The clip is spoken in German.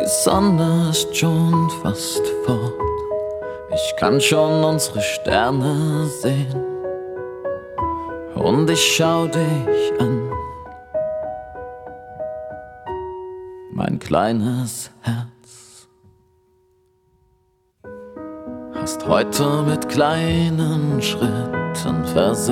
Die Sonne ist schon fast fort, ich kann schon unsere Sterne sehen und ich schau dich an, mein kleines Herz. Hast heute mit kleinen Schritten versöhnt